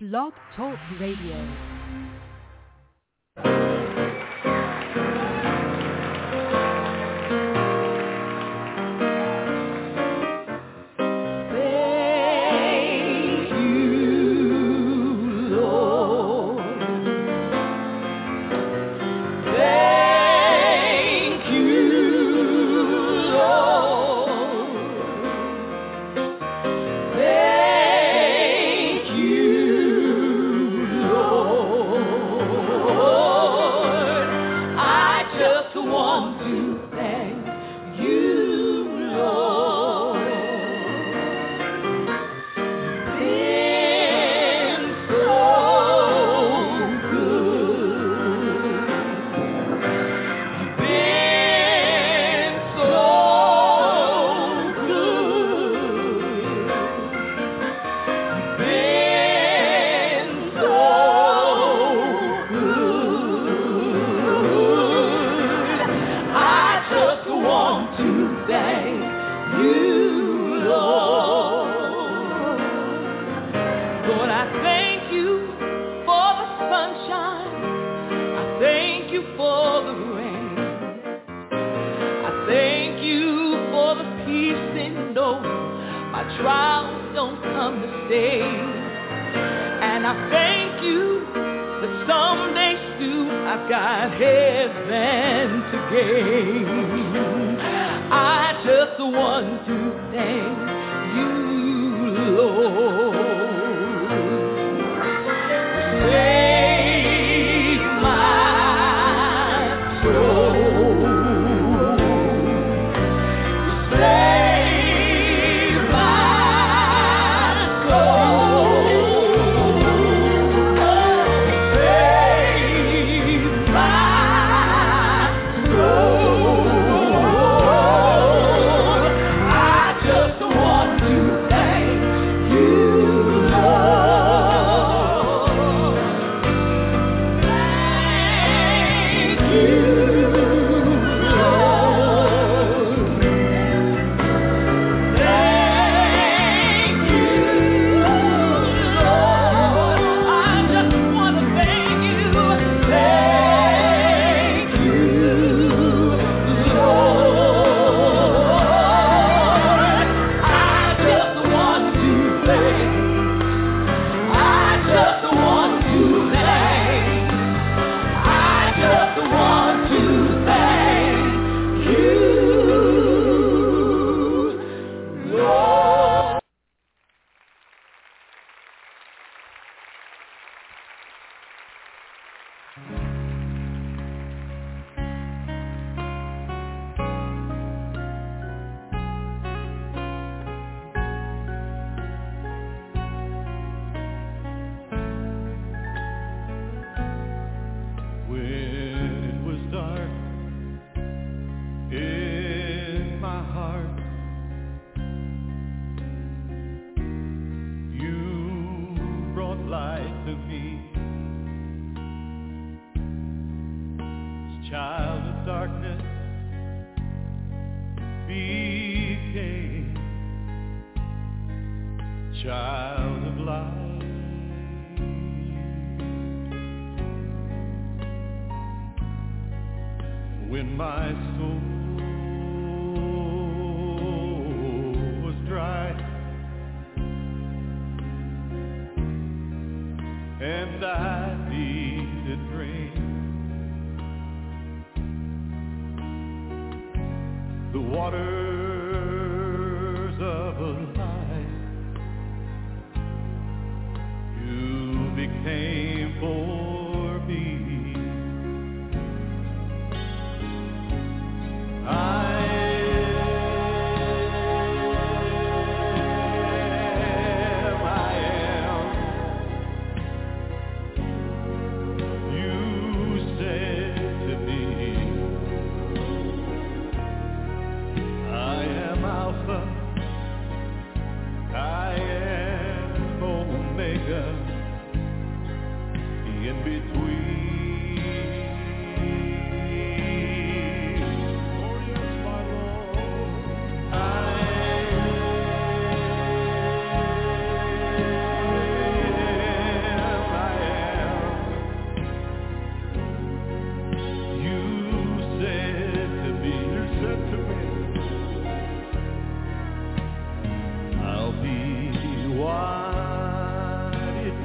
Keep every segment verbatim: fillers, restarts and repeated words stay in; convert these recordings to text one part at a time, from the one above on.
Blog Talk Radio.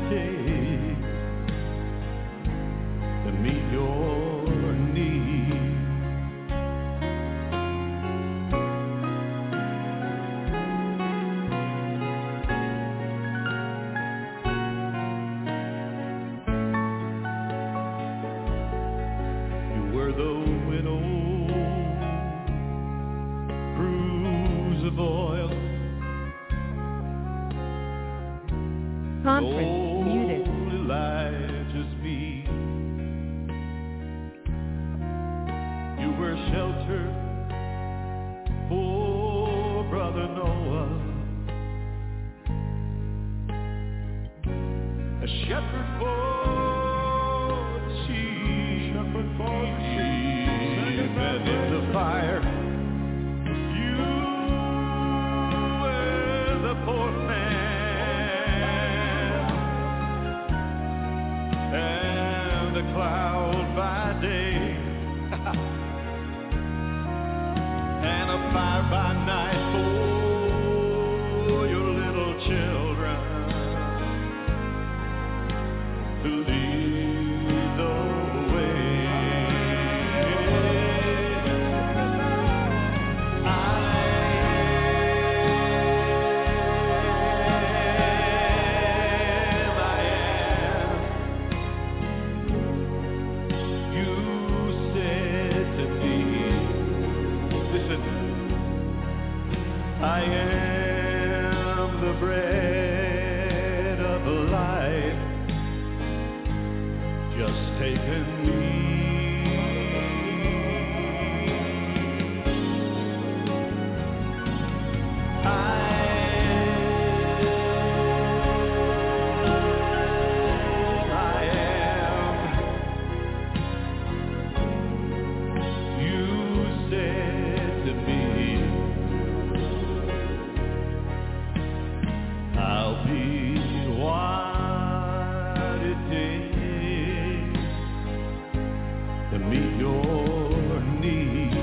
takes to meet your needs. You were the widow, cruse of oil. Conference muted. Elijah's beat. You were shelter for brother Noah, a shepherd for the sheep, shepherd for the sheep, and in the fire. You were the fourth man. Cloud by day and a fire by night for your little children to lead the way. I I am the bread of life, just taken me. I am, I am. You said to me, I'll be what it takes to meet your needs.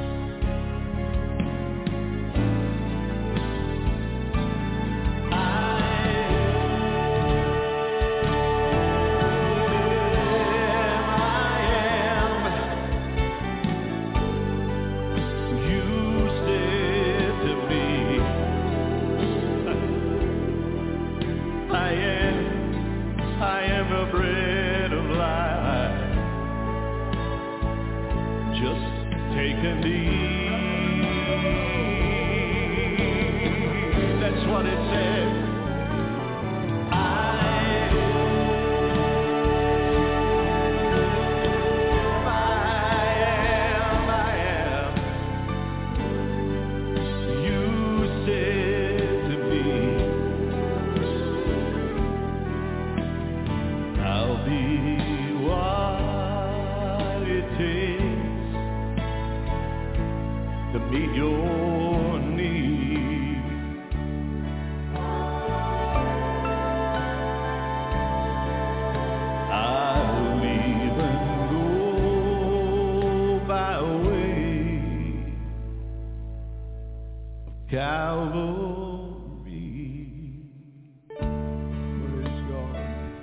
I am, I am. You said to me, I am, I am the bread of life, just take and eat. That's what it said. I am, I am, you said to me, I'll be what it takes to meet your needs. I'll even go by way of Calvary. Praise God.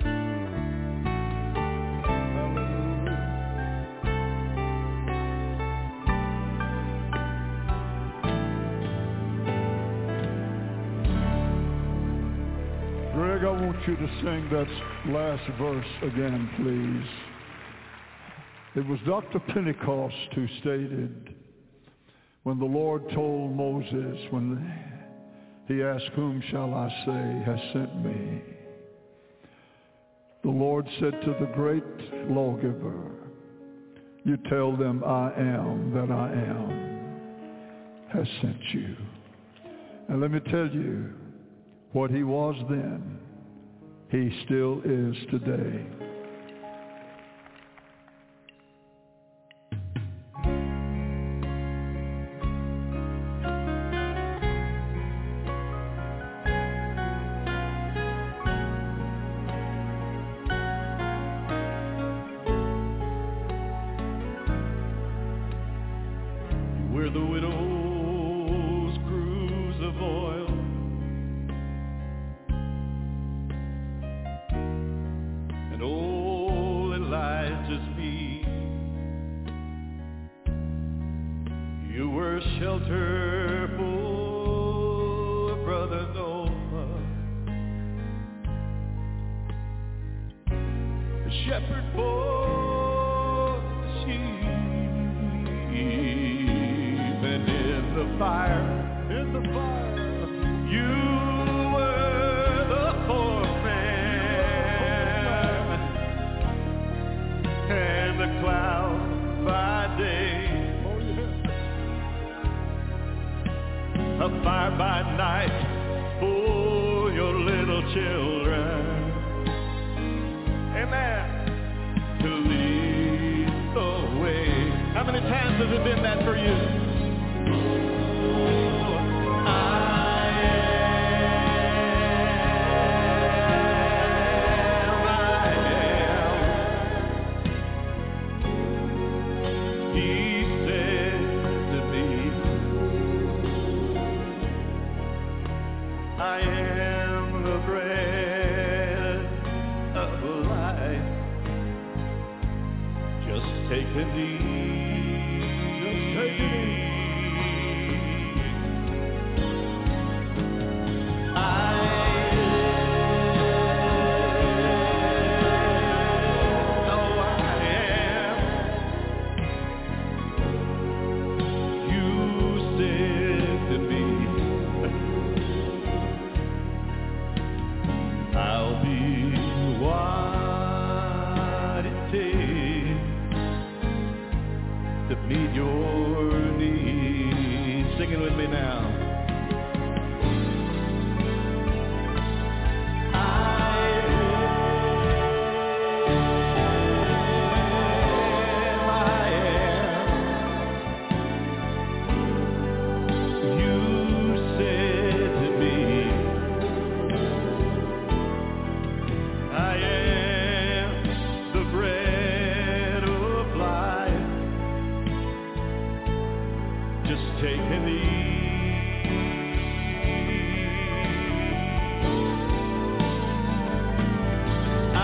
Greg, I want you to sing that last verse again, please. It was Doctor Pentecost who stated, when the Lord told Moses, when he asked, whom shall I say has sent me? The Lord said to the great lawgiver, you tell them I am that I am has sent you. And let me tell you, what he was then, he still is today. We're the widow's cruse of oil, shelter for Brother Noah. A shepherd for the sheep, and in the fire, in the fire, you were the fourth man, and the cloud by day, a fire by night for your little children. Amen. To lead the way. How many times has it been that for you? Oh, I am, I am. He said to me, I am the bread of life. Just take and eat. Just take and eat. I know I am. You said to me, I'll be what it takes to meet your needs. Singing with me now. I am, I am. You said to me, I am the bread of life. Just take and eat. I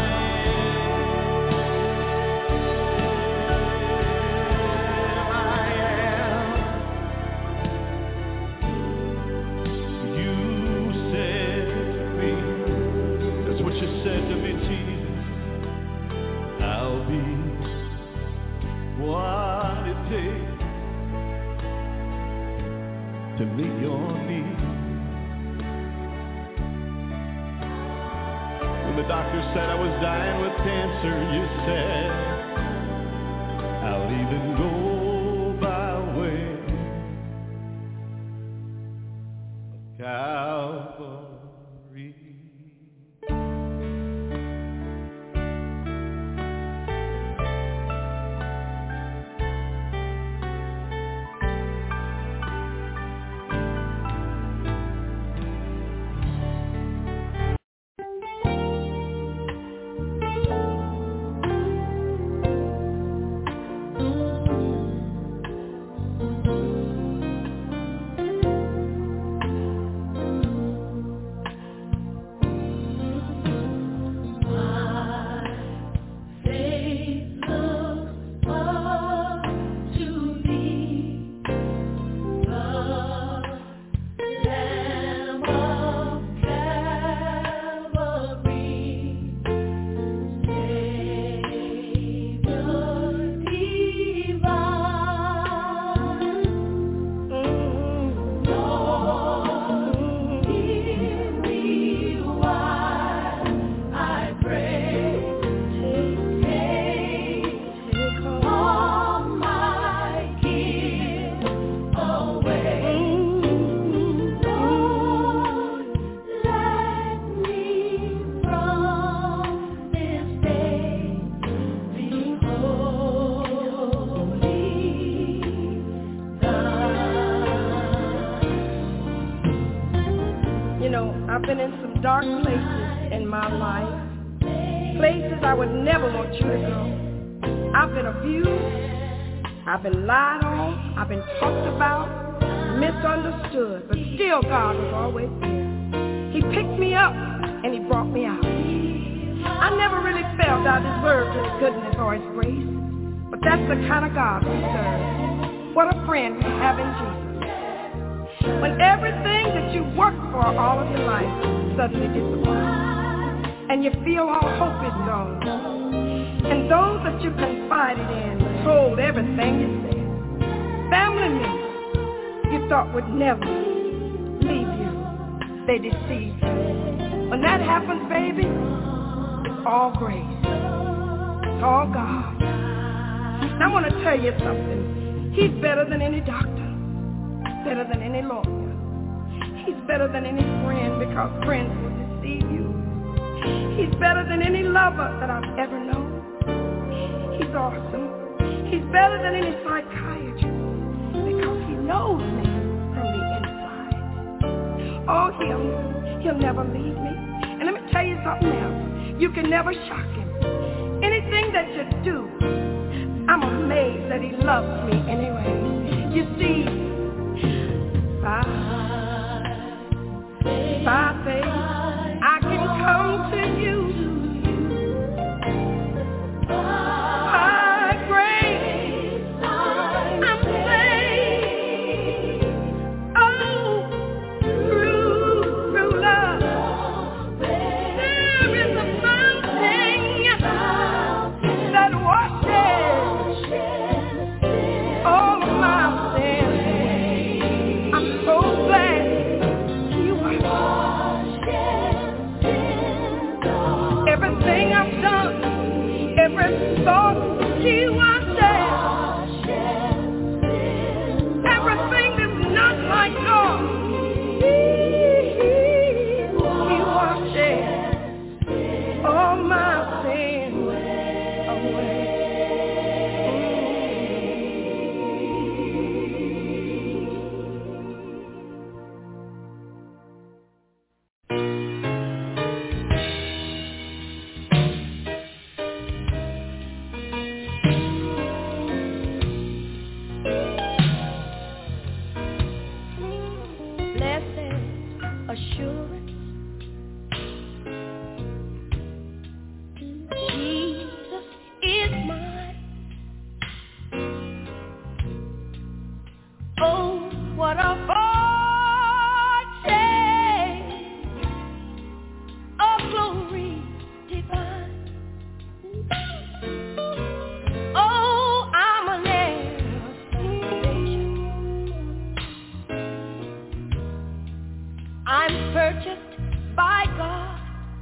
am, I am. You said to me, that's what you said to me, Jesus. I'll be what it takes to meet your needs. When the doctor said I was dying with cancer, you said, I'll even go by way of Calvary. I've been in some dark places in my life, places I would never want you to go. I've been abused, I've been lied on, I've been talked about, misunderstood, but still God was always there. He picked me up and He brought me out. I never really felt I deserved His goodness or His grace, but that's the kind of God we serve. What a friend we have in Jesus. When everything that you worked for all of your life suddenly disappears, and you feel all hope is gone, and those that you confided in told everything you said, family members you thought would never leave you, they deceived you. When that happens, baby, it's all grace. It's all God. Now, I want to tell you something. He's better than any doctor, better than any lawyer. He's better than any friend, because friends will deceive you. He's better than any lover that I've ever known. He's awesome. He's better than any psychiatrist, because he knows me from the inside. Oh, he'll, he'll never leave me. And let me tell you something else. You can never shock him. Anything that you do, I'm amazed that he loves me anyway. You see, by, by faith, I can come to you. By grace, I'm saved. Oh, through, through love, there is a fountain that washes all my sins. I'm so glad you washed everything I've done, every thought He washed everything that's not like God. He washed all my sins away. Blessed assurance, Jesus is mine. Oh, what a fortune of glory divine. Oh, I'm an heir of salvation. I'm purchased by God.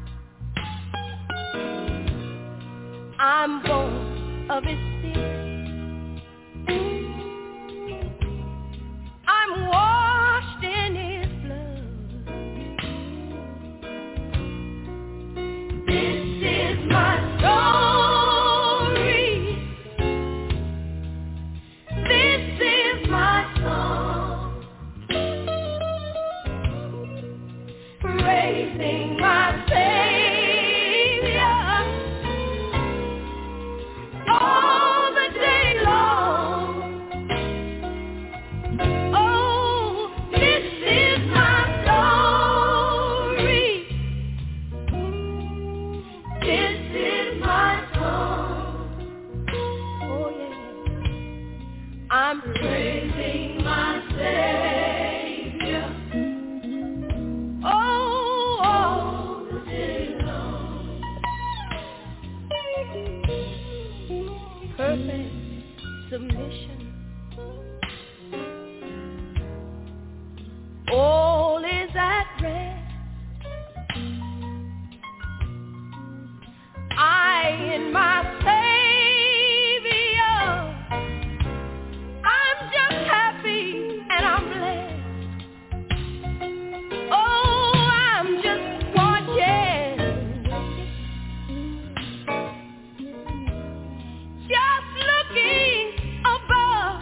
I'm born of His Spirit. I'm washed in His blood. This is my story. This is my song, praising my Savior all the day long. Oh, this is my story. This is my song. Oh, yeah. I'm praising my Savior. Oh, all the day long. Perfect submission. All is at rest. I in my Savior, I'm just happy and I'm blessed. Oh, I'm just watching, just looking above.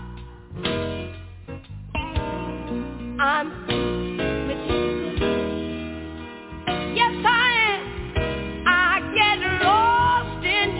I'm with Jesus. Yes, I am. I get lost in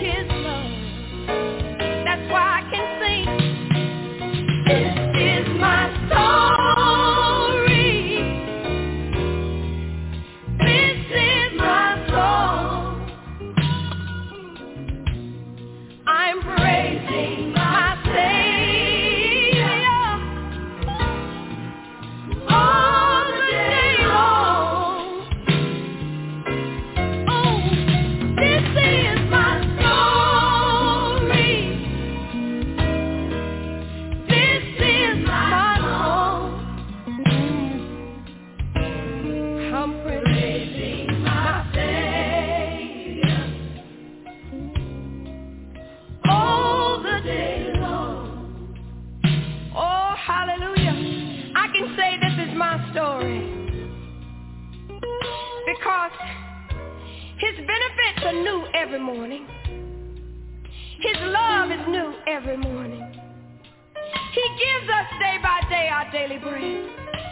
every morning. His love is new every morning. He gives us day by day our daily bread.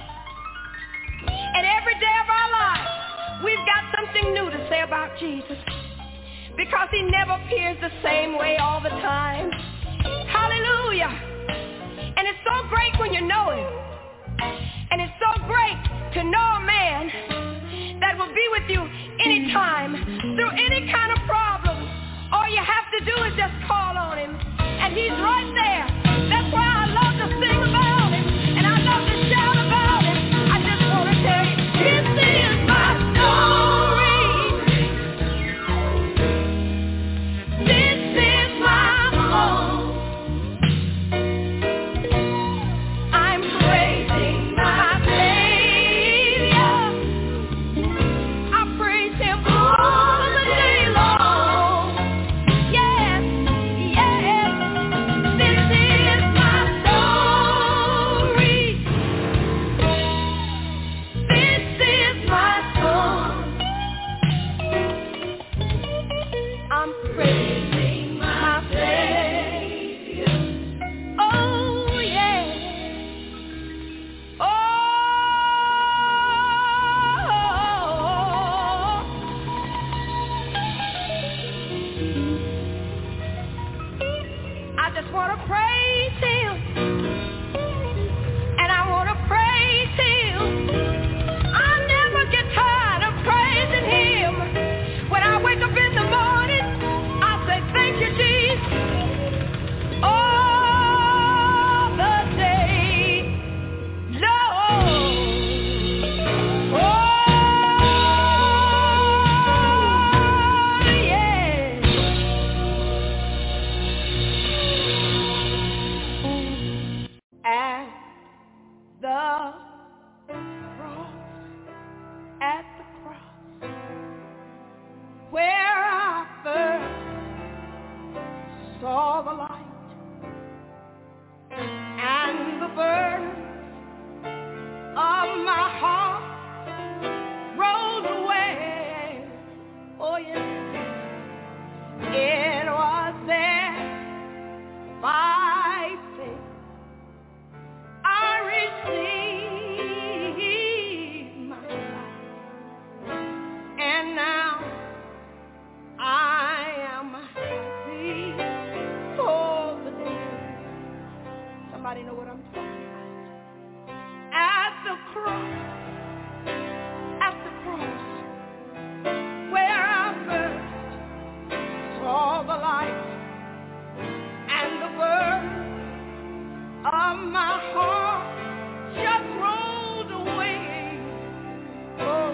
And every day of our lives, we've got something new to say about Jesus, because he never appears the same way all the time. Hallelujah. And it's so great when you know him. And it's so great to know a man that will be with you anytime, through any kind of problem. All you have to do is just call on him, and he's right there. That's why I love to sing about him, and I love to shout about him. I just want to tell you, this is my story. This is my song. I'm praising my Savior. I praise him all the day long. Yes, yes, this is my story. This is my song. I'm praising my Savior. Oh, yeah. Oh, I just want to praise him, and I want to praise him. I never get tired of praising him. When I wake up in the morning, I say, thank you, Jesus, all the day long. Oh, yeah. At the cross, at the cross, where I first saw the light, and the burden of my heart rolled away. Oh yes, it was there by faith I received my sight, and now I am happy for the day. Somebody know what I'm talking about? At the cross, at the cross, where I first saw the light, and the burden of my heart just rolled away. Oh,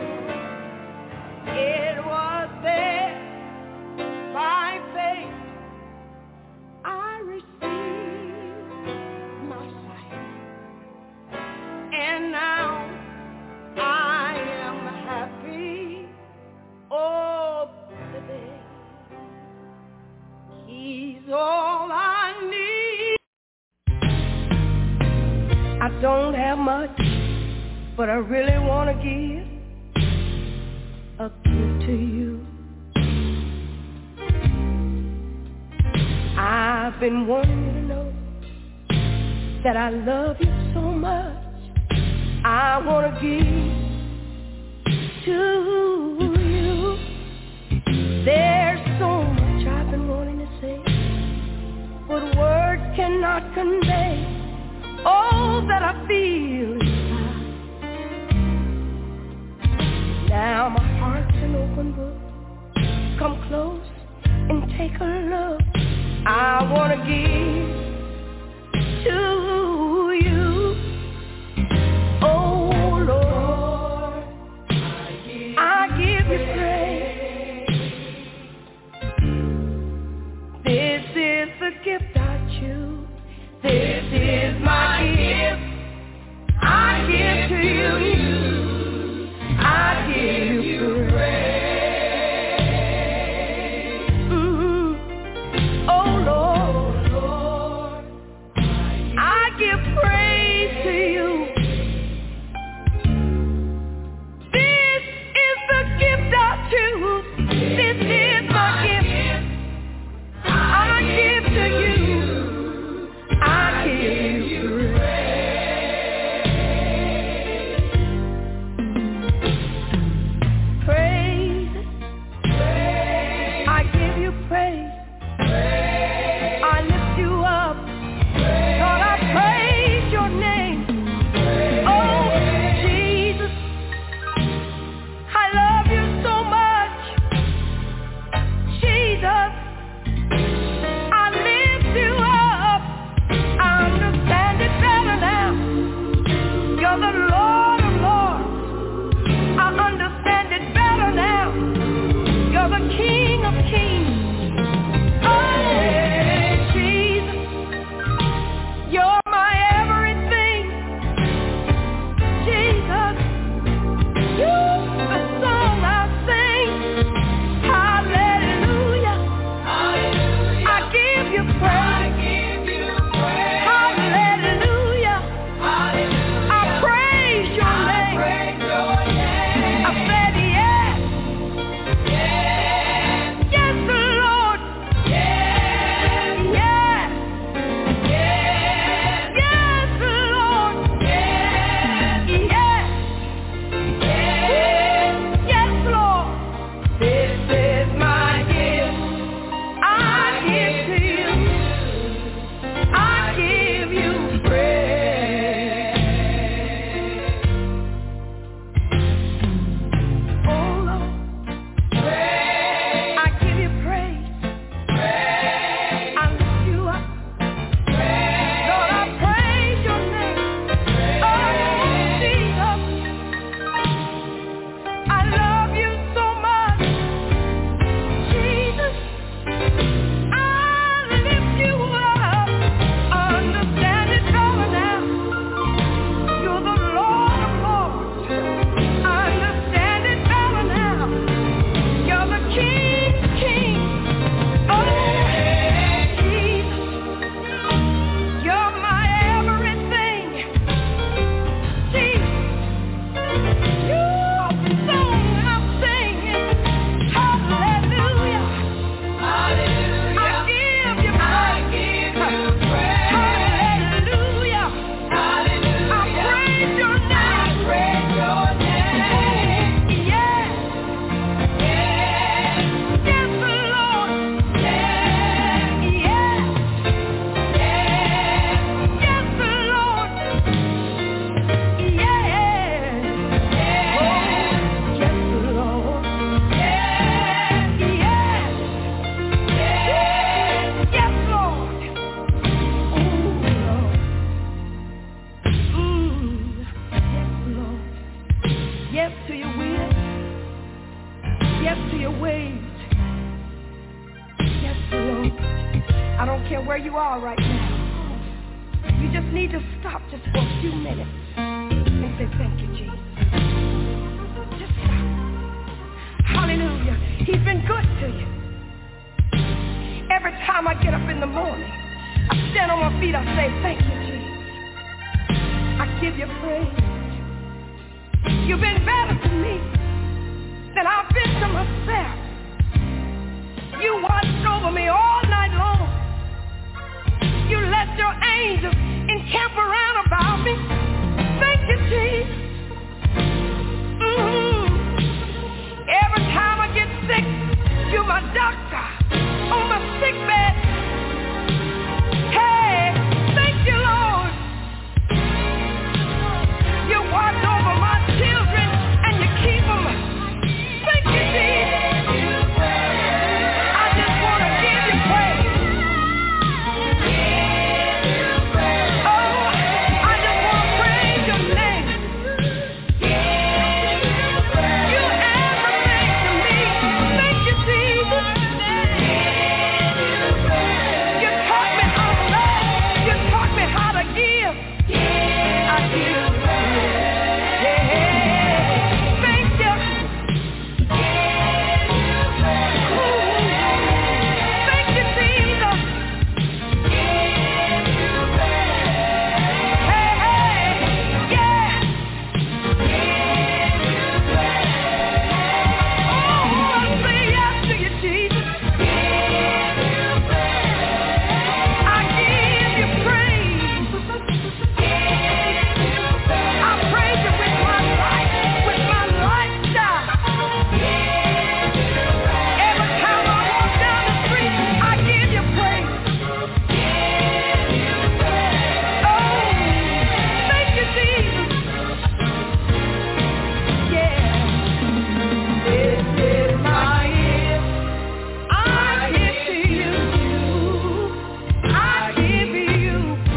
it was there by faith I received my sight, and now I am happy all the day. He's all I need. I don't have much, but I really want to give a gift to you. I've been wanting you to know that I love you so much. I want to give to you. There's so much I've been wanting to say, but words cannot convey all that I feel inside. Now my heart's an open book. Come close and take a look. I want to give to you. Oh Lord, I give you praise. This is the gift I choose. This is my gift. I give to you. I give you praise. Mm-hmm. Oh Lord, care where you are right now. You just need to stop just for a few minutes and say, thank you, Jesus. Just stop. Hallelujah. He's been good to you. Every time I get up in the morning, I stand on my feet, I say, thank you, Jesus. I give you praise. You've been better to me than I've been to myself. You watched over me all night long. You let your angels encamp around about me. Thank you, Jesus. Mm-hmm. Every time I get sick, you're my doctor on my sick bed. Hey, thank you, Lord. You watch over my children and you keep them. Thank you, Jesus. I just want to give you praise. Oh, I just want to praise your name. You everything to me. Thank you, Jesus. You taught me how to love. You taught me how to give. I give. Yeah. Thank you. Thank you, Jesus. Hey, hey, yeah. Oh, I say yes to you, Jesus. I give you praise. I praise you with my life, with my lifestyle. Every time I walk down the street, I give you praise. Oh, thank you, Jesus. Yeah. This is my gift. I give to you. I give you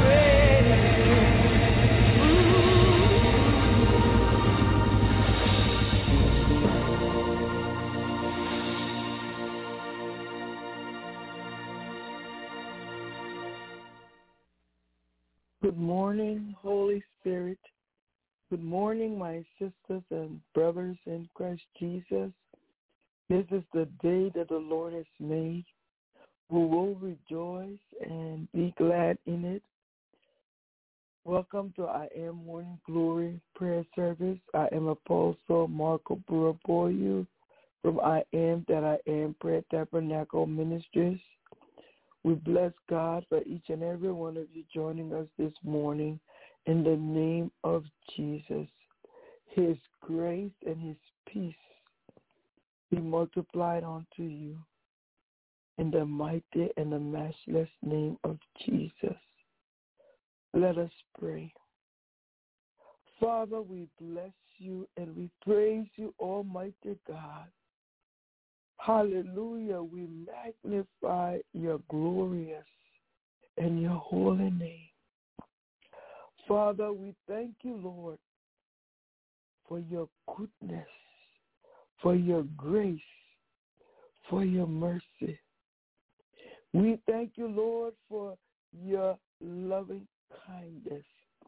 Good morning, Holy Spirit. Good morning, my sisters and brothers in Christ Jesus. This is the day that the Lord has made. We will rejoice and be glad in it. Welcome to I Am Morning Glory Prayer Service. I am Apostle Marco Buraboyu from I Am That I Am Prayer Tabernacle Ministries. We bless God for each and every one of you joining us this morning in the name of Jesus. His grace and his peace be multiplied unto you in the mighty and the matchless name of Jesus. Let us pray. Father, we bless you and we praise you, Almighty God. Hallelujah. We magnify your glorious and your holy name. Father, we thank you, Lord, for your goodness, for your grace, for your mercy. We thank you, Lord, for your loving kindness.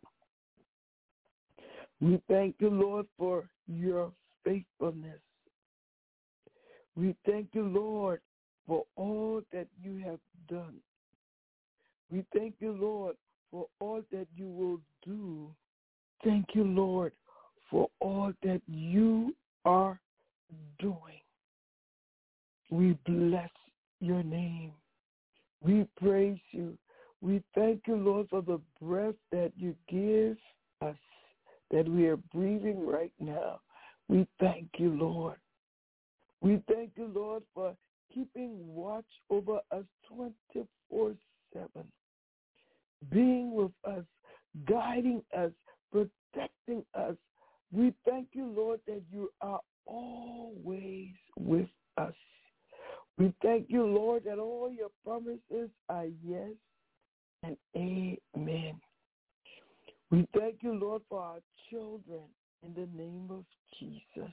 We thank you, Lord, for your faithfulness. We thank you, Lord, for all that you have done. We thank you, Lord, for all that you will do. Thank you, Lord, for all that you are doing. We bless your name. We praise you. We thank you, Lord, for the breath that you give us, that we are breathing right now. We thank you, Lord. We thank you, Lord, for keeping watch over us twenty-four seven, being with us, guiding us, protecting us. We thank you, Lord, that you are always with us. We thank you, Lord, that all your promises are yes and amen. We thank you, Lord, for our children in the name of Jesus.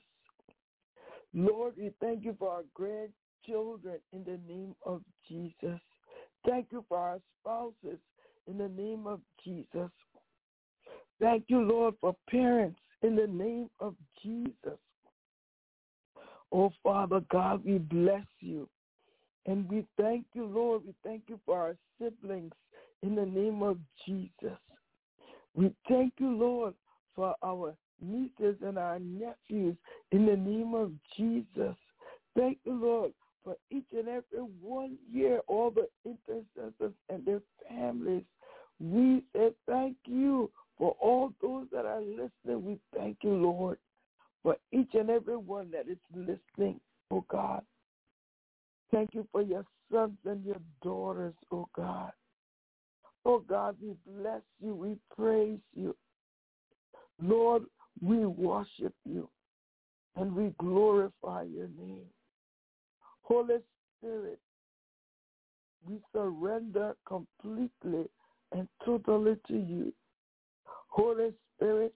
Lord, we thank you for our grandchildren in the name of Jesus. Thank you for our spouses in the name of Jesus. Thank you, Lord, for parents in the name of Jesus. Oh, Father God, we bless you. And we thank you, Lord. We thank you for our siblings in the name of Jesus. We thank you, Lord, for our nieces and our nephews in the name of Jesus. Thank you, Lord, for each and every one here, all the intercessors and their families. We say thank you for all those that are listening. We thank you, Lord, for each and every one that is listening, oh God. Thank you for your sons and your daughters, oh God. Oh God, we bless you. We praise you. Lord, we worship you and we glorify your name. Holy Spirit, we surrender completely and totally to you. Holy Spirit,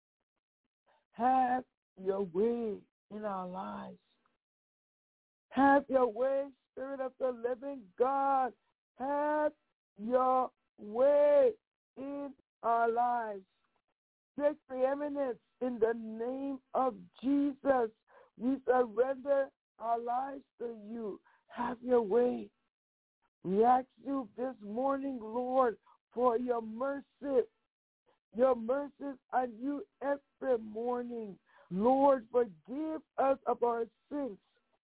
have your way in our lives. Have your way, Spirit of the living God. Have your way in our lives. Take preeminence in the name of Jesus. We surrender our lives to you. Have your way. We ask you this morning, Lord, for your mercy. Your mercies are new every morning. Lord, forgive us of our sins.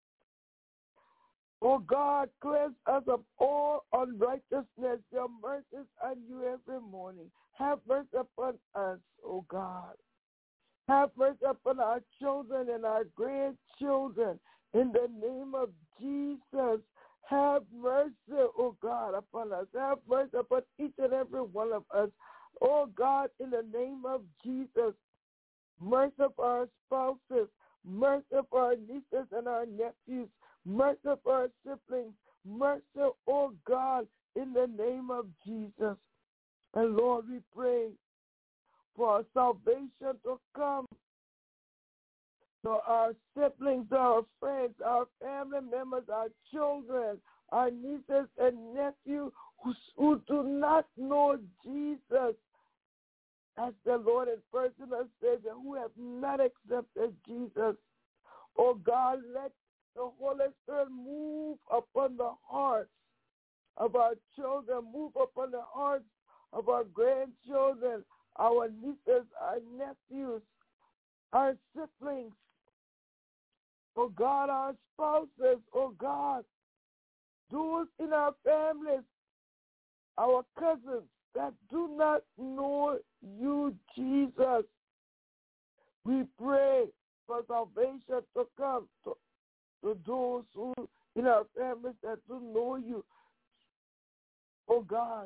Oh God, cleanse us of all unrighteousness. Your mercies are new every morning. Have mercy upon us, oh God. Have mercy upon our children and our grandchildren. In the name of Jesus, have mercy, oh God, upon us. Have mercy upon each and every one of us. Oh God, in the name of Jesus, mercy for our spouses, mercy for our nieces and our nephews, mercy for our siblings, mercy, oh God, in the name of Jesus. And Lord, we pray for salvation to come to our siblings, our friends, our family members, our children, our nieces and nephews who, who do not know Jesus as the Lord and personal Savior, who have not accepted Jesus. Oh God, let the Holy Spirit move upon the hearts of our children, move upon the hearts of our grandchildren, our nieces, our nephews, our siblings, oh God, our spouses, oh God, those in our families, our cousins that do not know you, Jesus. We pray for salvation to come to, to those who in our families that do know you, oh God.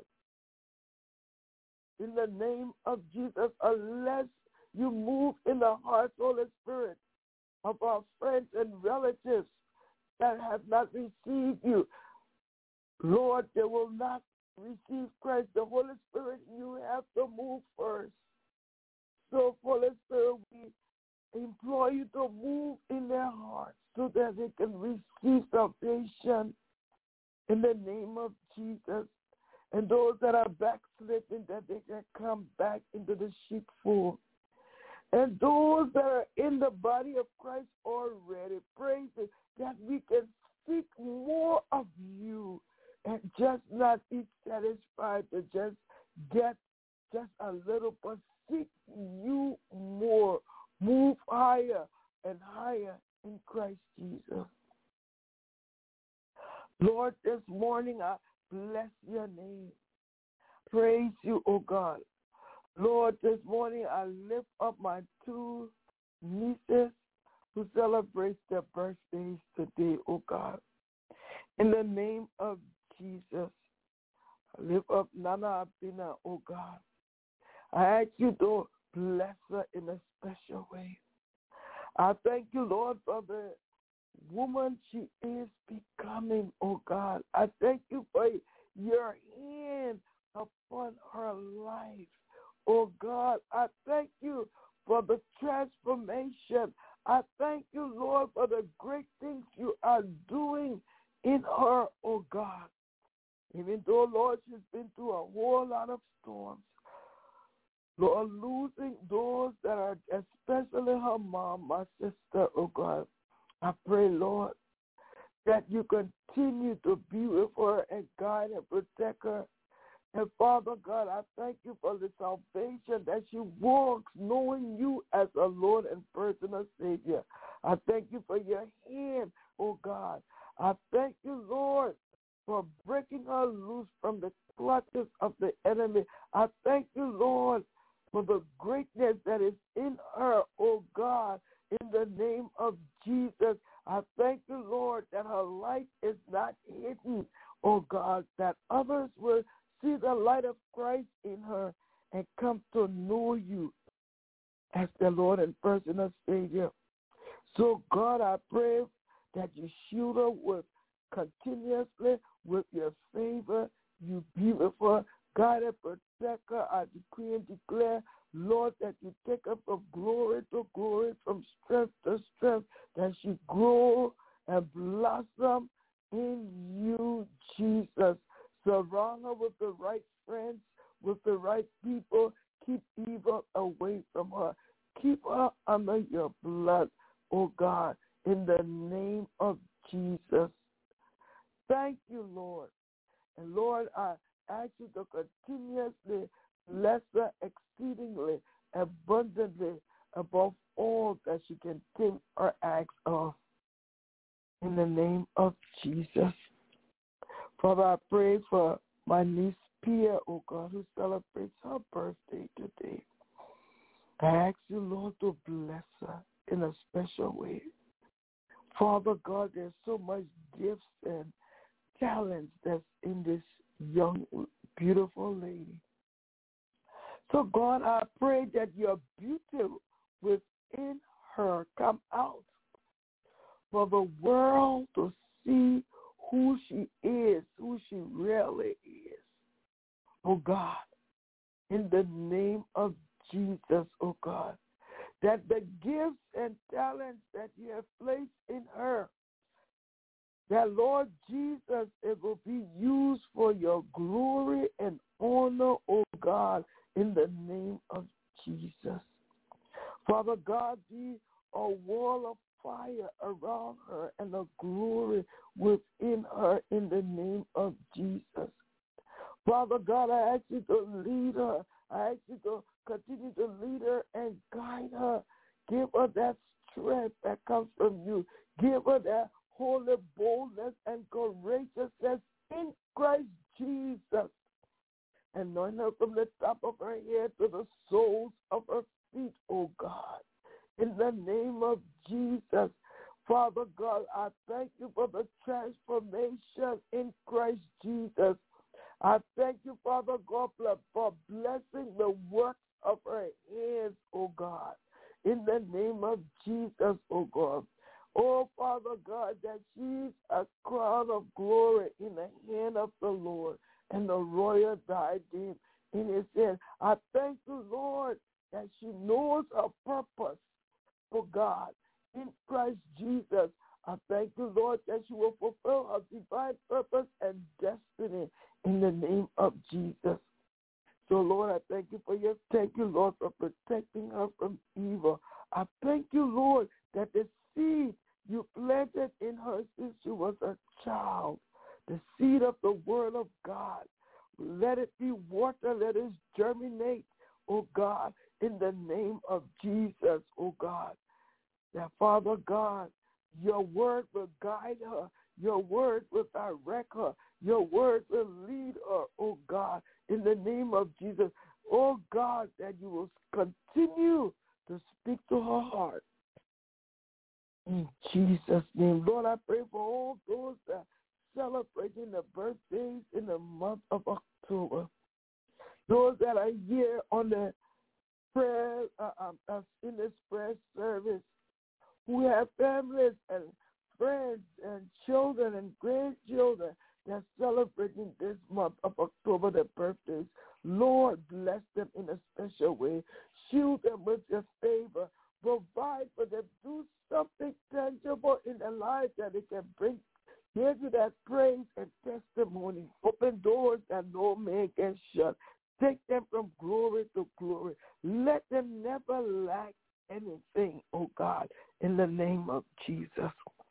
In the name of Jesus, unless you move in the heart, Holy Spirit, of our friends and relatives that have not received you, Lord, they will not receive Christ. The Holy Spirit, you have to move first. So, Holy Spirit, we implore you to move in their hearts so that they can receive salvation in the name of Jesus. And those that are backslidden, that they can come back into the sheepfold. And those that are in the body of Christ already, praise it, that we can seek more of you and just not be satisfied to just get just a little, but seek you more. Move higher and higher in Christ Jesus. Lord, this morning I bless your name. Praise you, oh God. Lord, this morning I lift up my two nieces who celebrate their birthdays today, oh God. In the name of Jesus, I lift up Nana Abina, oh God. I ask you to bless her in a special way. I thank you, Lord, for the woman she is becoming, oh God. I thank you for your hand upon her life, oh God. I thank you for the transformation. I thank you, Lord, for the great things you are doing in her, oh God. Even though, Lord, she's been through a whole lot of storms. Lord, losing those that are, especially her mom, my sister, oh God. I pray, Lord, that you continue to be with her and guide and protect her. And Father God, I thank you for the salvation that she walks knowing you as a Lord and personal Savior. I thank you for your hand, oh God. I thank you, Lord, for breaking her loose from the clutches of the enemy. I thank you, Lord, for the greatness that is in her, oh God, in the name of Jesus. I thank you, Lord, that her light is not hidden, oh God, that others will see the light of Christ in her and come to know you as their Lord and personal Savior. So, God, I pray that you shield her with continuously with your favor. You be with her. God, and protect her. I decree and declare, Lord, that you take her from glory to glory, from strength to strength, that she grow and blossom in you, Jesus. Surround her with the right friends, with the right people. Keep evil away from her. Keep her under your blood, oh God, in the name of Jesus. Thank you, Lord. And Lord, I ask you to continuously bless her exceedingly, abundantly, above all that she can think or ask of. In the name of Jesus. Father, I pray for my niece Pia, oh God, who celebrates her birthday today. I ask you, Lord, to bless her in a special way. Father God, there's so much gifts and talents that's in this young, beautiful lady. So, God, I pray that your beauty within her come out for the world to see who she is, who she really is. Oh, God, in the name of Jesus, oh, God, that the gifts and talents that you have placed in her, that, Lord Jesus, it will be used for your glory and honor, oh God, in the name of Jesus. Father God, be a wall of fire around her and a glory within her in the name of Jesus. Father God, I ask you to lead her. I ask you to continue to lead her and guide her. Give her that strength that comes from you. Give her that holy boldness and courageousness in Christ Jesus. Anoint her from the top of her head to the soles of her feet, oh God. In the name of Jesus, Father God, I thank you for the transformation in Christ Jesus. I thank you, Father God, for blessing the works of her hands, oh God. In the name of Jesus, oh God. Oh, Father God, that she's a crown of glory in the hand of the Lord and the royal diadem in his hand. I thank you, Lord, that she knows her purpose for God in Christ Jesus. I thank you, Lord, that she will fulfill her divine purpose and destiny in the name of Jesus. So, Lord, I thank you for your, thank you, Lord, for protecting her from evil. I thank you, Lord, that the seed you planted in her since she was a child, the seed of the word of God, let it be water, let it germinate, oh God, in the name of Jesus, oh God. That, Father God, your word will guide her, your word will direct her, your word will lead her, oh God, in the name of Jesus. Oh God, that you will continue to speak to her heart. In Jesus' name. Lord, I pray for all those that celebrating the birthdays in the month of October. Those that are here on the prayer, uh, um, uh, in this prayer service, who have families and friends and children and grandchildren that are celebrating this month of October, their birthdays. Lord, bless them in a special way. Shield them with your favor. Provide for them. Do something tangible in their lives that they can bring here to that prayer praise and testimony. Open doors that no man can shut. Take them from glory to glory. Let them never lack anything, oh God, in the name of Jesus.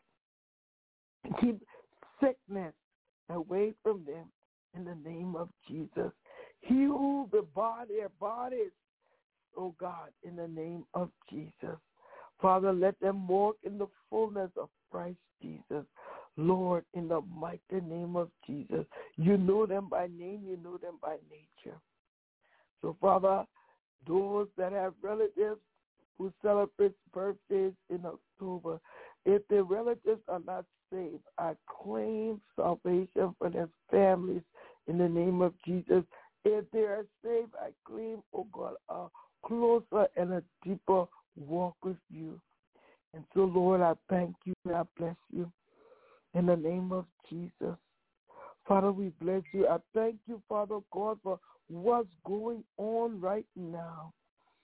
Keep sickness away from them in the name of Jesus. Heal the body, their bodies, oh God, in the name of Jesus. Father, let them walk in the fullness of Christ Jesus. Lord, in the mighty name of Jesus. You know them by name, you know them by nature. So, Father, those that have relatives who celebrate birthdays in October, if their relatives are not saved, I claim salvation for their families in the name of Jesus. If they are saved, I claim, oh God, a closer and a deeper walk with you. And so, Lord, I thank you and I bless you in the name of Jesus. Father, we bless you. I thank you, Father God, for what's going on right now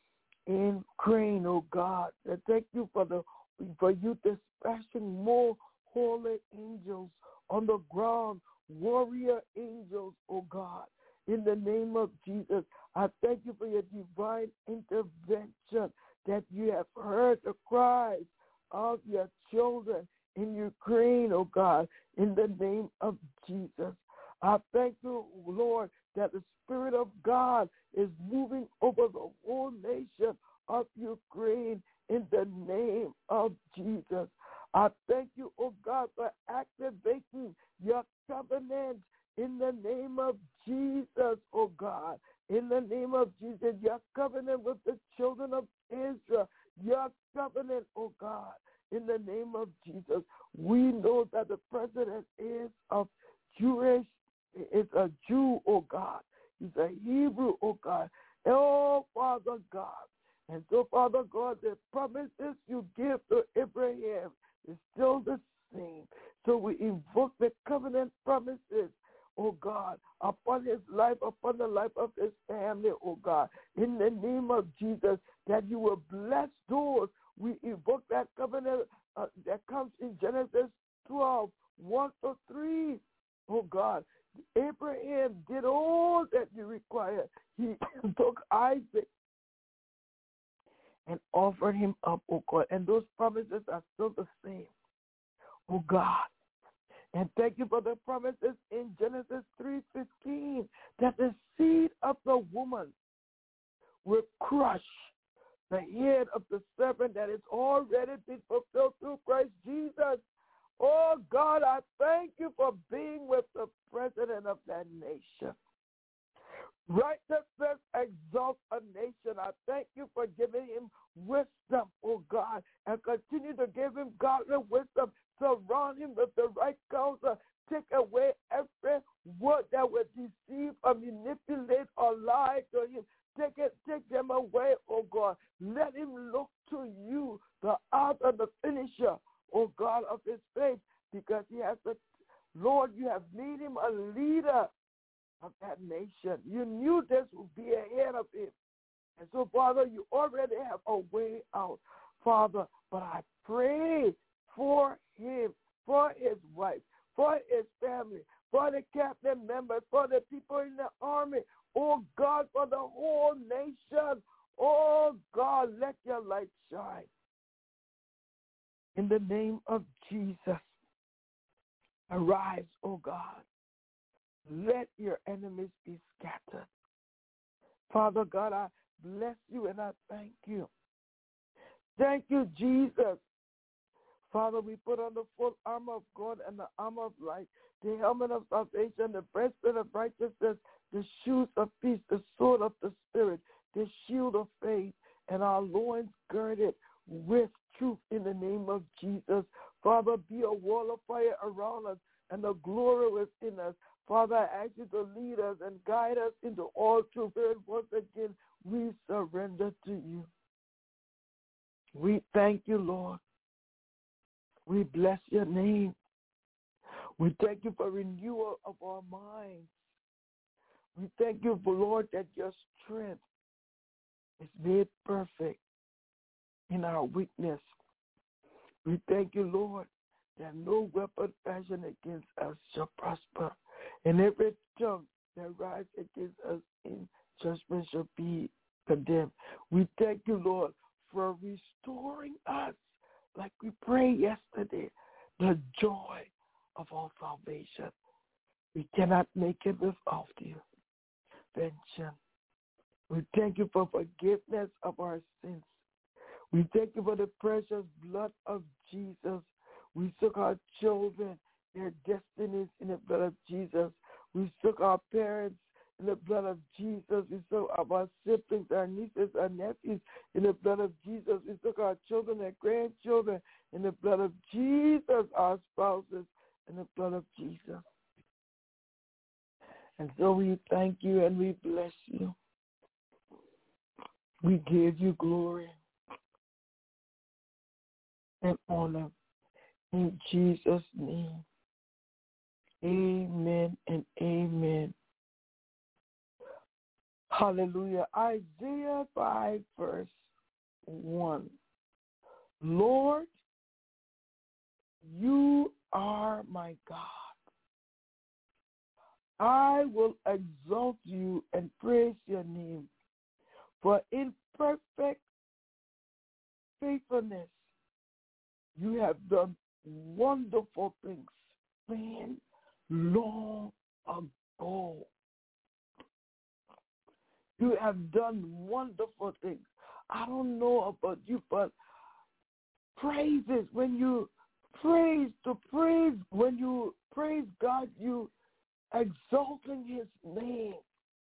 in Ukraine, oh God. I thank you for the for you dispatching more holy angels on the ground, warrior angels, oh God. In the name of Jesus, I thank you for your divine intervention, that you have heard the cries of your children in Ukraine, oh God, in the name of Jesus. I thank you, Lord, that the Spirit of God is moving over the whole nation of Ukraine in the name of Jesus. I thank you, oh God, for activating your covenant in the name of Jesus, oh God. In the name of Jesus, your covenant with the children of Israel, your covenant, oh God. In the name of Jesus, we know that the president is of Jewish, is a Jew, oh God. He's a Hebrew, oh God. Oh, Father God. And so, Father God, the promises you give to Abraham is still the same. So we invoke the covenant promises, oh God, upon his life, upon the life of his family, oh God. In the name of Jesus, that you will bless those. We invoke that covenant uh, that comes in Genesis twelve, one to three. Oh God, Abraham did all that you required. He took Isaac and offered him up, oh God. And those promises are still the same, oh God. And thank you for the promises in Genesis three fifteen, that the seed of the woman will crush the head of the serpent, that is already been fulfilled through Christ Jesus. Oh, God, I thank you for being with the president of that nation. Righteousness exalts a nation. I thank you for giving him wisdom, oh God, and continue to give him godly wisdom. Surround him with the right counsel. Take away every word that would deceive or manipulate or lie to him. Take it, take them away, oh God. Let him look to you, the author, the finisher, oh God, of his faith, because he has the Lord, you have made him a leader of that nation. You knew this would be ahead of him. And so, Father, you already have a way out, Father. But I pray for him, for his wife, for his family, for the cabinet members, for the people in the army, oh God, for the whole nation. Oh God, let your light shine. In the name of Jesus, arise, oh God. Let your enemies be scattered. Father God, I bless you and I thank you. Thank you, Jesus. Father, we put on the full armor of God and the armor of light, the helmet of salvation, the breastplate of righteousness, the shoes of peace, the sword of the Spirit, the shield of faith, and our loins girded with truth in the name of Jesus. Father, be a wall of fire around us and the glory within us. Father, I ask you to lead us and guide us into all truth. And once again, we surrender to you. We thank you, Lord. We bless your name. We thank you for renewal of our minds. We thank you, for Lord, that your strength is made perfect in our weakness. We thank you, Lord, that no weapon fashioned against us shall prosper, and every tongue that rises against us in judgment shall be condemned. We thank you, Lord, for restoring us, like we prayed yesterday, the joy of our salvation. We cannot make it without you. Vengeance. We thank you for forgiveness of our sins. We thank you for the precious blood of Jesus. We soak our children, their destinies in the blood of Jesus. We soak our parents in the blood of Jesus. We soak our siblings, our nieces, our nephews in the blood of Jesus. We soak our children and grandchildren in the blood of Jesus, our spouses in the blood of Jesus. And so we thank you and we bless you. We give you glory and honor in Jesus' name. Amen and amen. Hallelujah. Isaiah five, verse one. Lord, you are my God. I will exalt you and praise your name, for in perfect faithfulness you have done wonderful things, man, long ago. You have done wonderful things. I don't know about you, but praises, when you praise, to praise, when you praise God, you exalting his name.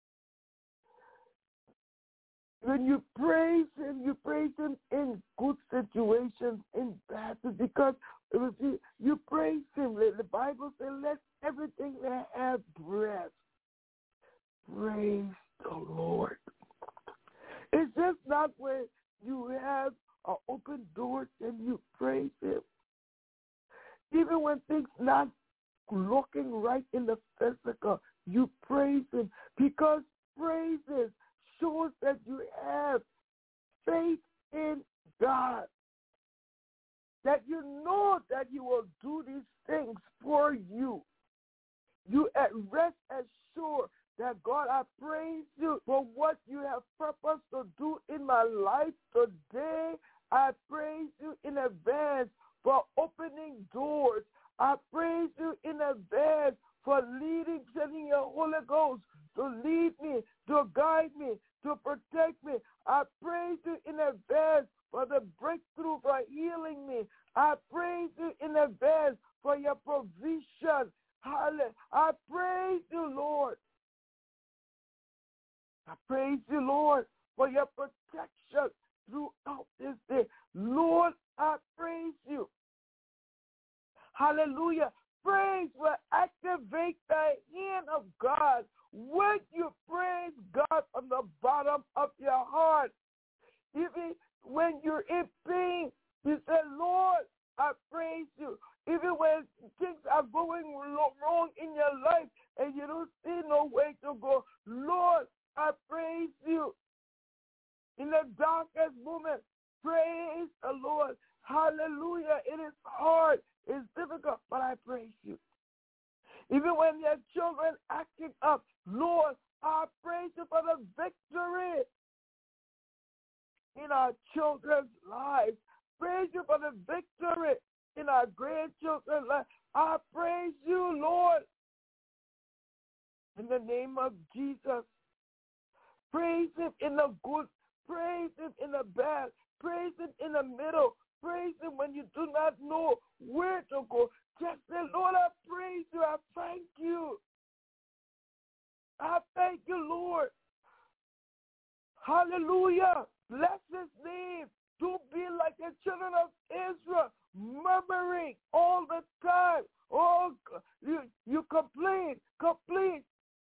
When you praise him, you praise him in good situations, in bad, because you, you praise him. The Bible says, let everything that have breath praise the Lord. It's just not when you have an open door and you praise him. Even when things not looking right in the physical, you praise him, because praises shows that you have faith in God, that you know that he will do these things for you. You at rest assured that, God, I praise you for what you have purposed to do in my life today. I praise you in advance for opening doors. I praise you in advance for leading, sending your Holy Ghost to lead me, to guide me, to protect me. I praise you in advance for the breakthrough, for healing me. I praise you in advance for your provision. Hallelujah. I praise you, Lord. I praise you, Lord, for your protection throughout this day. Lord, I praise you. Hallelujah. Praise will activate the hand of God. When you praise God from the bottom of your heart, even when you're in pain, you say, Lord, I praise you. Even when things are going wrong in your life and you don't see no way to go, Lord, I praise you. In the darkest moment, praise the Lord. Hallelujah. It is hard. It's difficult, but I praise you. Even when your children acting up, Lord, I praise you for the victory in our children's lives. Praise you for the victory in our grandchildren's lives. I praise you, Lord, in the name of Jesus. Praise him in the good. Praise him in the bad. Praise him in the middle. Praise him when you do not know where to go. Just say, Lord, I praise you. I thank you. I thank you, Lord. Hallelujah. Bless his name. Don't be like the children of Israel, murmuring all the time. Oh, you, you complain, complain.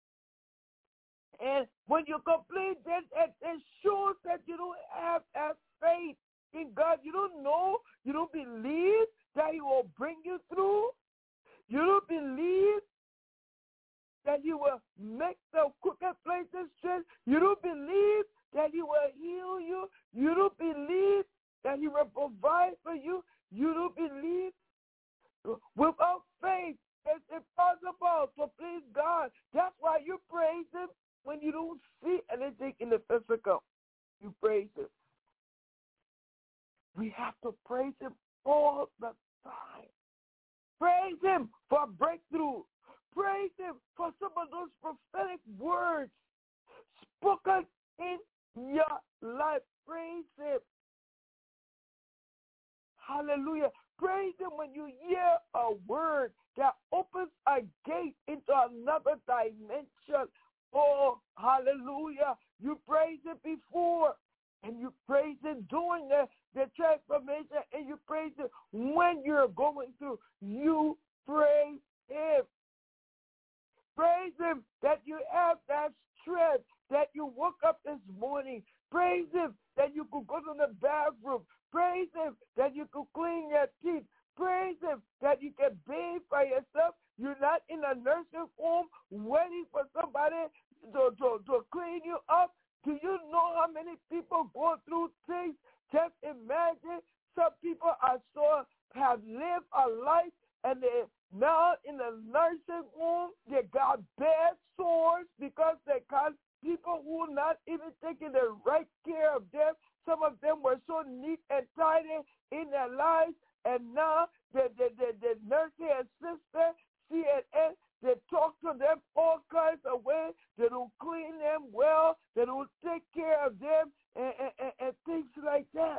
And when you complain, then it, it shows that you don't have, have faith in God. You don't know. You don't believe that he will bring you through. You don't believe that he will make the crooked places straight. You don't believe that he will heal you. You don't believe that he will provide for you. You don't believe Without faith, it's impossible to please God. That's why you praise him when you don't see anything in the physical. You praise him. We have to praise him all the time. Praise him for breakthrough. Praise him for some of those prophetic words spoken in your life. Praise him. Hallelujah. Praise him when you hear a word that opens a gate into another dimension. Oh, hallelujah. You praise him before, and you praise him during the, the transformation, and you praise him when you're going through. You praise him. Praise him that you have that strength, that you woke up this morning. Praise him that you could go to the bathroom. Praise him that you could clean your teeth. Praise him that you can bathe by yourself. You're not in a nursing home waiting for somebody to, to, to clean you up. Do you know how many people go through things? Just imagine some people I saw have lived a life and they now in a nursing home. They got bad sores because they got people who are not even taking the right care of them. Some of them were so neat and tidy in their lives, and now the, the, the, the nursing assistant, C N N, they talk to them all kinds of ways. They don't clean them well. They don't take care of them and, and, and, and things like that.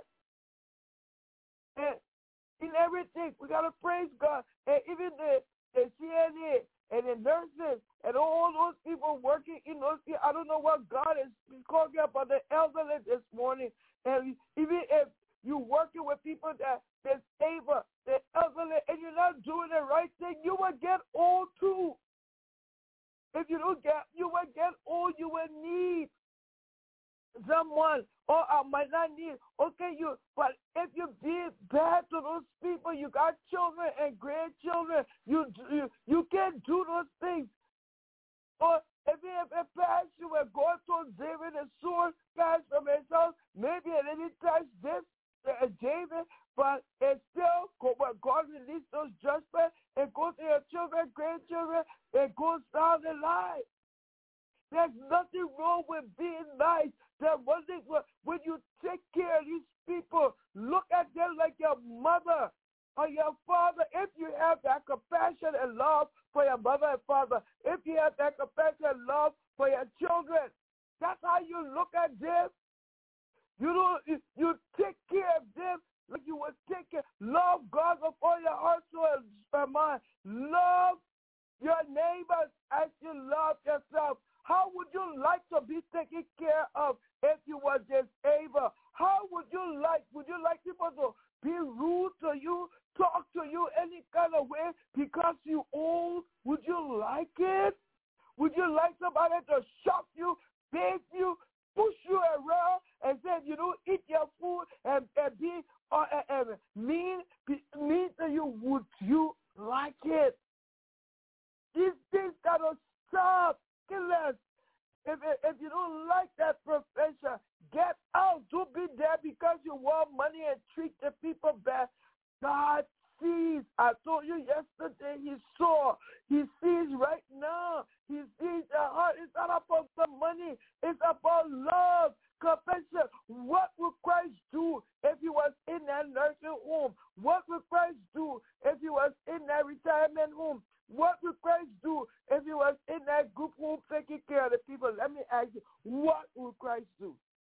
And in everything, we got to praise God. And even the, the C N A and the nurses and all those people working in those, I don't know what God is talking about the elderly this morning. And even if you're working with people that disable the elderly and you're not doing the right thing, you will get old too. If you don't get, you will get old. You will need someone, or I might not need. Okay, you. But if you be bad to those people, you got children and grandchildren. You you you can't do those things. Or if you have a past, you will go to David and sword pass from his house. Maybe it didn't touch this uh, David, but it's still when God released those judgments, it goes to your children, grandchildren, it goes down the line. There's nothing wrong with being nice. There wasn't when you take care of these people. Look at them like your mother or your father. If you have that compassion and love for your mother and father, if you have that compassion and love for your children, that's how you look at them. You don't. You, you take care of them like you would take care. Love God with all your heart, soul, and mind. Love your neighbors as you love yourself. How would you like to be taken care of if you were disabled? How would you like, would you like people to be rude to you, talk to you any kind of way because you old? Would you like it? Would you like somebody to shock you, beg you, push you around and say you don't eat your food and, and be uh, and mean, be, mean to you? Would you like it? These things gotta stop. Killers. If, if you don't like that profession, get out. Don't be there because you want money and treat the people bad. God sees. I told you yesterday he saw. He sees right now. He sees the heart. It's not about the money. It's about love, compassion. What would Christ do if he was in that nursing home? What would Christ do if he was in that retirement home? What would Christ do if he was in that group home taking care of the people? Let me ask you, what would Christ do?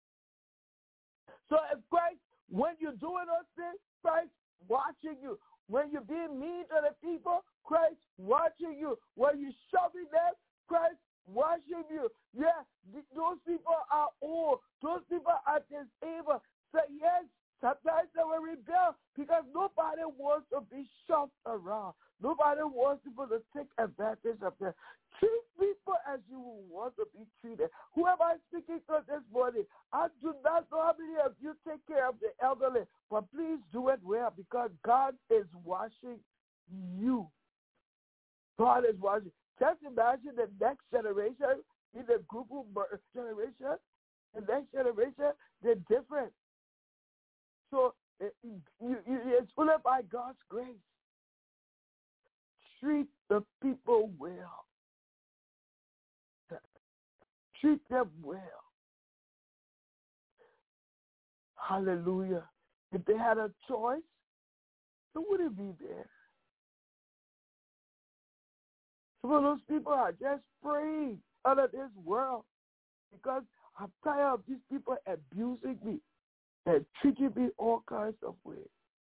So if Christ, when you're doing those things, Christ watching you. When you're being mean to the people, Christ watching you. When you're shoving them, Christ watching you. Yeah, those people are old. Those people are disabled. So yes, sometimes they will rebel because nobody wants to be shoved around. Nobody wants people to take advantage of them. Treat people as you want to be treated. Whoever I'm speaking to this morning, I do not know how many of you take care of the elderly, but please do it well because God is watching you. God is watching. Just imagine the next generation, in the group of generation, the next generation, they're different. So it, you, you, it's only by God's grace. treat the people well. Treat them well. Hallelujah. If they had a choice, it wouldn't be there. Some of those people are just free out of this world because I'm tired of these people abusing me and treating me all kinds of ways.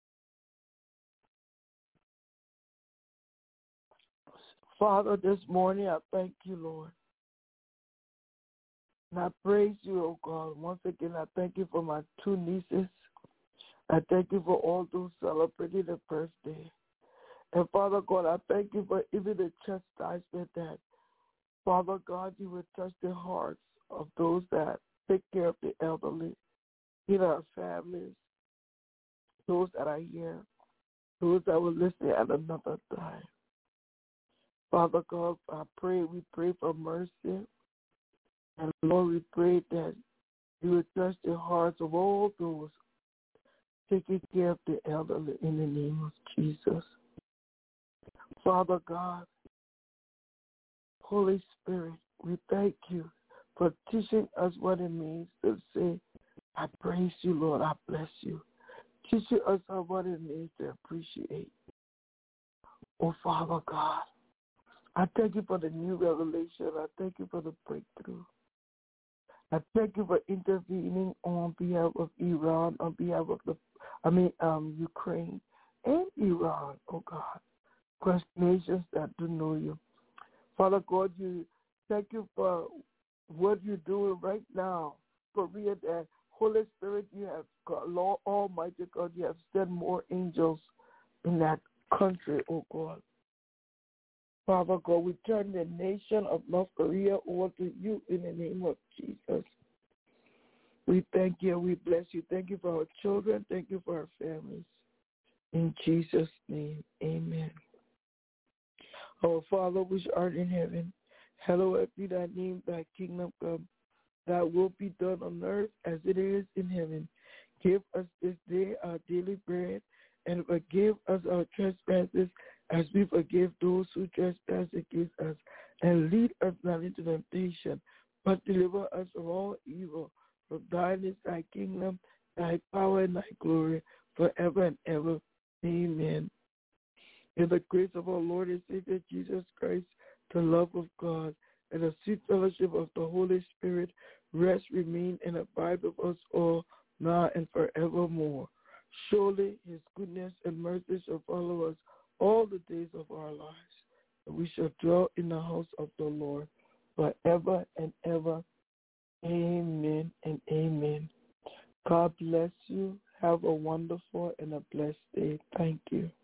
Father, this morning I thank you, Lord. And I praise you, oh God. Once again, I thank you for my two nieces. I thank you for all those celebrating the birthday. And Father God, I thank you for even the chastisement that, Father God, you would touch the hearts of those that take care of the elderly in our families, those that are here, those that will listen at another time. Father God, I pray, we pray for mercy. And Lord, we pray that you would touch the hearts of all those taking care of the elderly in the name of Jesus. Father God, Holy Spirit, we thank you for teaching us what it means to say, I praise you, Lord, I bless you. Teaching us what it means to appreciate. Oh, Father God, I thank you for the new revelation. I thank you for the breakthrough. I thank you for intervening on behalf of Iran, on behalf of the, I mean, um, Ukraine and Iran, oh God, across nations that do know you. Father God, you thank you for what you're doing right now. Korea, that Holy Spirit, you have, God, Lord Almighty God, you have sent more angels in that country, oh God. Father God, we turn the nation of North Korea over to you in the name of Jesus. We thank you and we bless you. Thank you for our children. Thank you for our families. In Jesus' name, amen. Our Father which art in heaven, hallowed be thy name, thy kingdom come. Thy will be done on earth as it is in heaven. Give us this day our daily bread, and forgive us our trespasses as we forgive those who trespass against us. And lead us not into temptation, but deliver us from all evil. For thine is thy kingdom, thy power, and thy glory, forever and ever. Amen. In the grace of our Lord and Savior Jesus Christ, the love of God, and the sweet fellowship of the Holy Spirit, rest, remain, and abide with us all, now and forevermore. Surely his goodness and mercy shall follow us all the days of our lives, and we shall dwell in the house of the Lord forever and ever. Amen and amen. God bless you. Have a wonderful and a blessed day. Thank you.